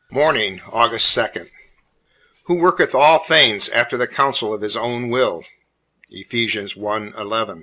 Morning, August 2nd. Who worketh all things after the counsel of his own will. Ephesians 1:11.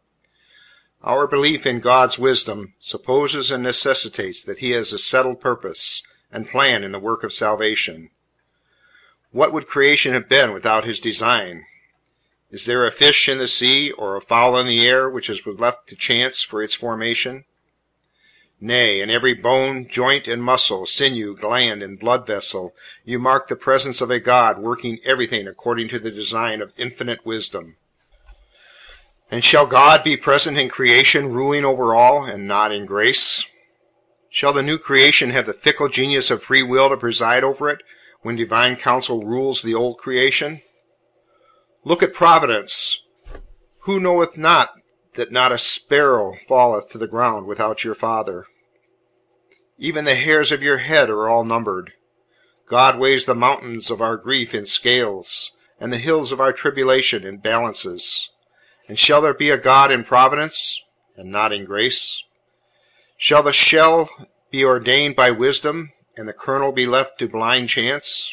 Our belief in God's wisdom supposes and necessitates that He has a settled purpose and plan in the work of salvation. What would creation have been without His design? Is there a fish in the sea, or a fowl in the air, which was left to chance for its formation? Nay, in every bone, joint, and muscle, sinew, gland, and blood vessel, you mark the presence of a God working everything according to the design of infinite wisdom. And shall God be present in creation, ruling over all, and not in grace? Shall the new creation have the fickle genius of free will to preside over it, when divine counsel rules the old creation? Look at Providence. Who knoweth not that not a sparrow falleth to the ground without your Father? Even the hairs of your head are all numbered. God weighs the mountains of our grief in scales, and the hills of our tribulation in balances. And shall there be a God in providence, and not in grace? Shall the shell be ordained by wisdom, and the kernel be left to blind chance?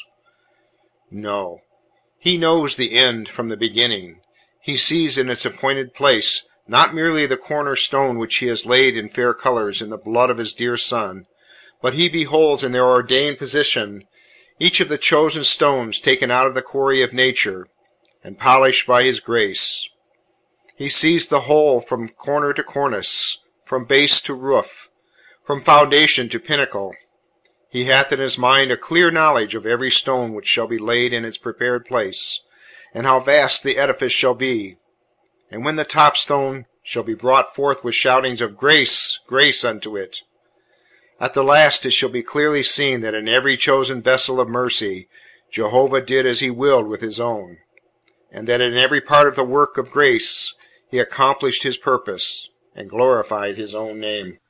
No. He knows the end from the beginning. He sees in its appointed place not merely the corner stone which He has laid in fair colours in the blood of His dear Son, but He beholds in their ordained position each of the chosen stones taken out of the quarry of nature, and polished by His grace. He sees the whole from corner to cornice, from base to roof, from foundation to pinnacle. He hath in His mind a clear knowledge of every stone which shall be laid in its prepared place, and how vast the edifice shall be. And when the top stone shall be brought forth with shoutings of grace, grace unto it, at the last it shall be clearly seen that in every chosen vessel of mercy Jehovah did as He willed with His own, and that in every part of the work of grace He accomplished His purpose, and glorified His own name.